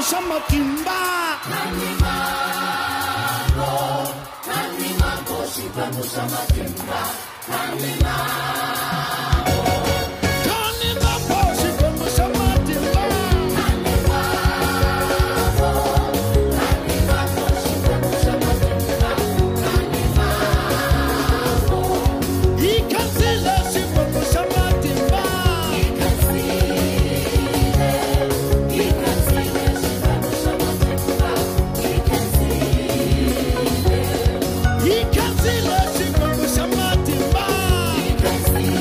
Shamatimba He can see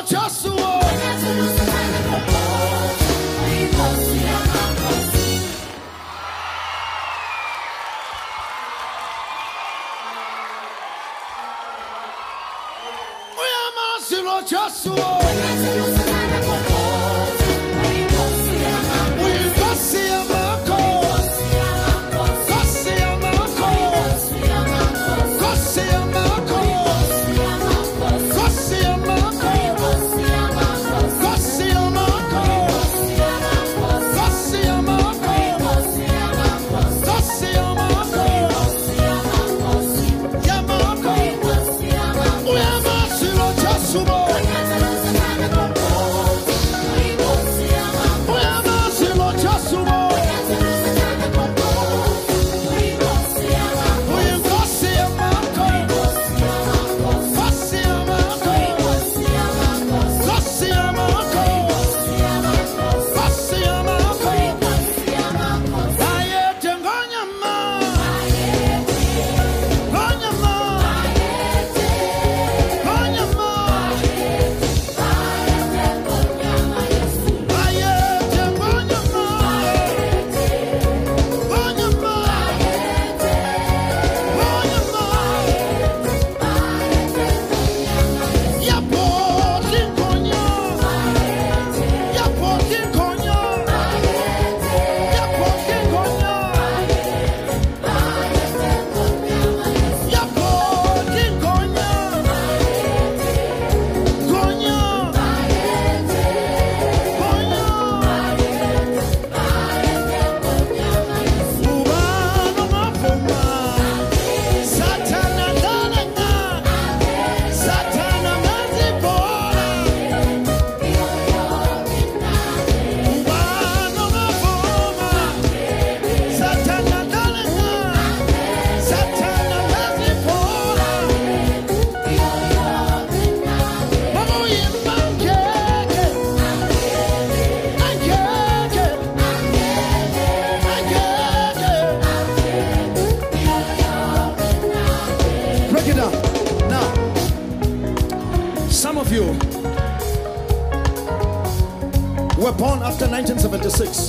were born after 1976.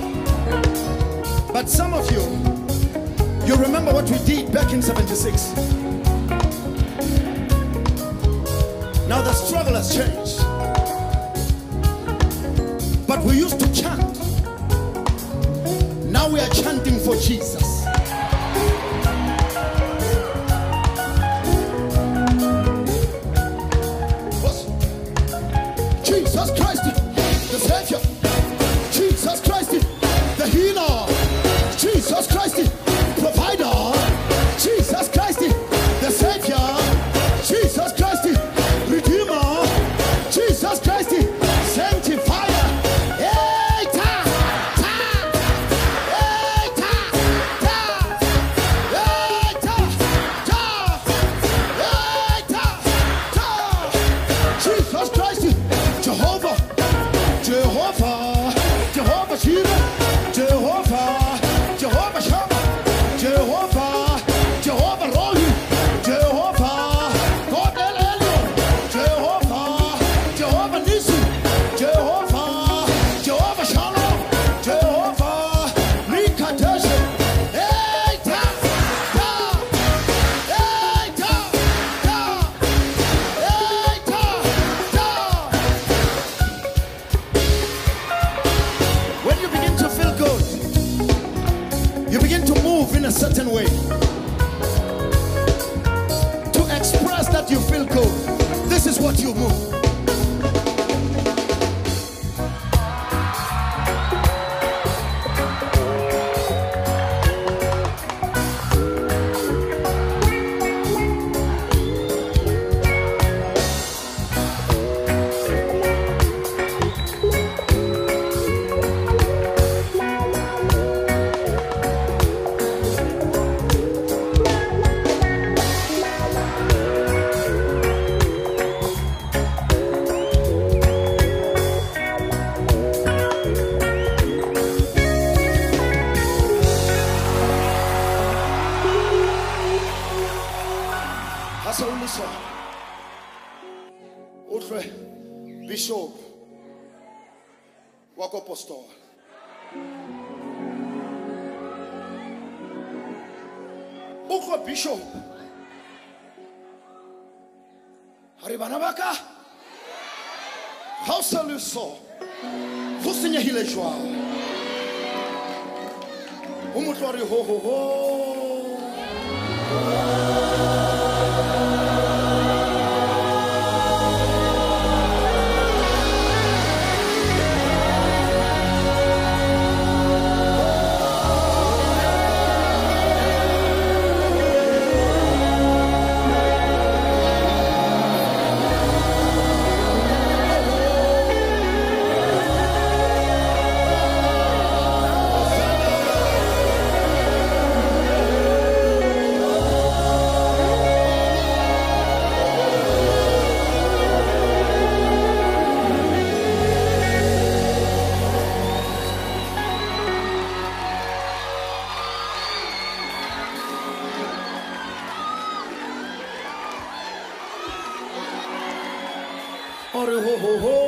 But some of you, you remember what we did back in 76. Now the struggle has changed. But we used to chant. Now we are chanting for Jesus. Jesus Christ, the Savior. Jesus Christ, the healer. Jesus Christ, provider. Jesus Christ, the Savior. Jesus Christ, Redeemer. Jesus Christ, Sanctifier. Hey, ta, ta. Hey, ta, ta. Hey, ta, ta. Hey, ta, ta. Jesus Christ, Jehovah, Jehovah, Jehovah Jireh, Jehovah, Jehovah Shammah, Jehovah, Jehovah Rohi, Jehovah, God El Elyon, Jehovah, Jehovah Nissi, Jehovah, Jehovah Shalom, Jehovah, Mikadesh. Hey, ta, ta, hey, ta, ta, hey, ta, ta. When you begin to feel good, you begin to move in a certain way to express that you feel good. This is what you move. Hasa uliso. Utre Bishop wako Pastor. Uko Bishop. Haribanabaka. How shall you so? Fusinya hile joa. Umutori ho ho ho. Ore ho ho ho.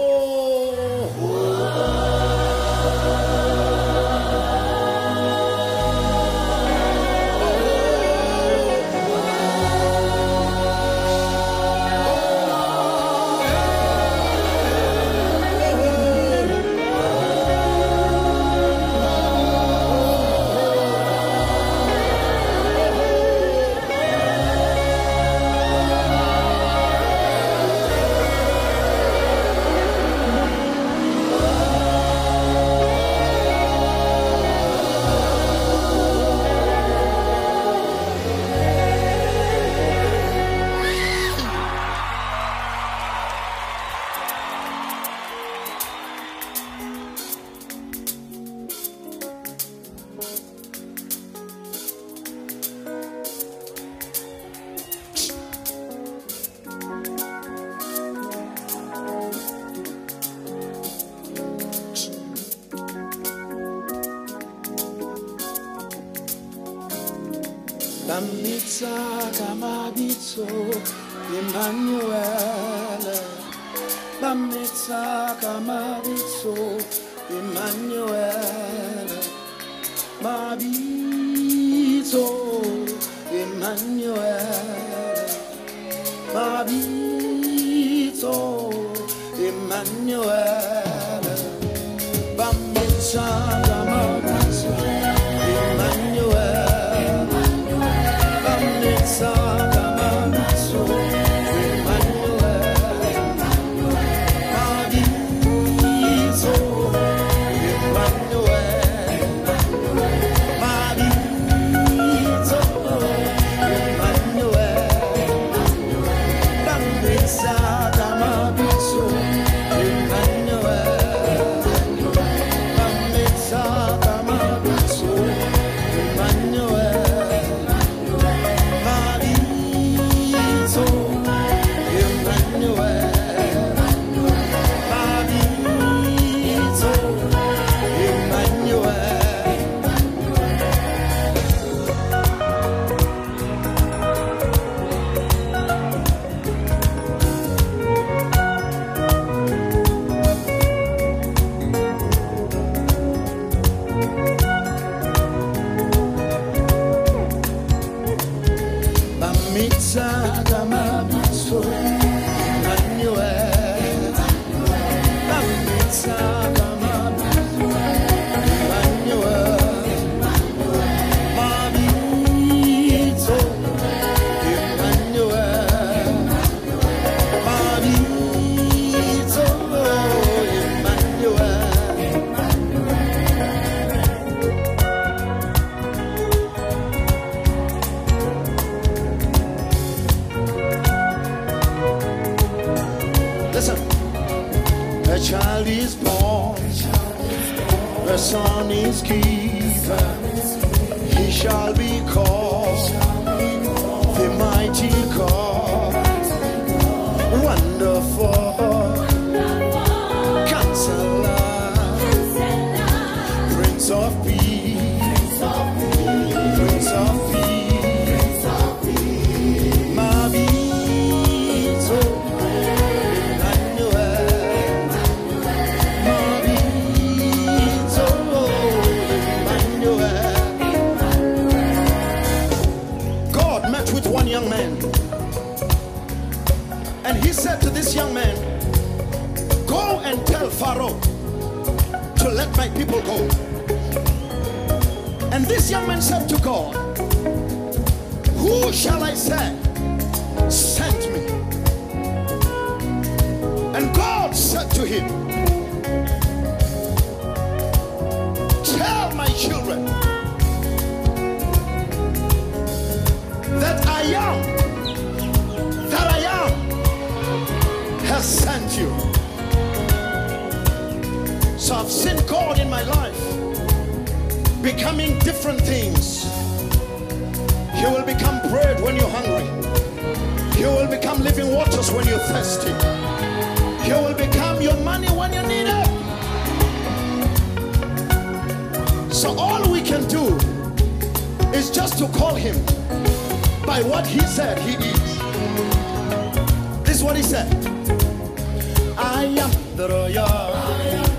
Bamitsa kamabitso Emmanuel. Bamitsa kamabitso Emmanuel. Mabitso Emmanuel. Mabitso Emmanuel. Bamitsa kamabitso Emmanuel. A child is born, a son is given, he shall be called the mighty God, wonderful, Counselor, Prince of Peace, Prince of Peace, Mabito Emmanuel. young man. And he said to this young man, go and tell Pharaoh to let my people go. And this young man said to God, who shall I say sent me? And God said to him, tell my children that I am has sent you. So I've seen God in my life becoming different things. He will become bread when you're hungry. He will become living waters when you're thirsty. He will become your money when you need it. So all we can do is just to call him by what he said he is. This is what he said. I am the royal.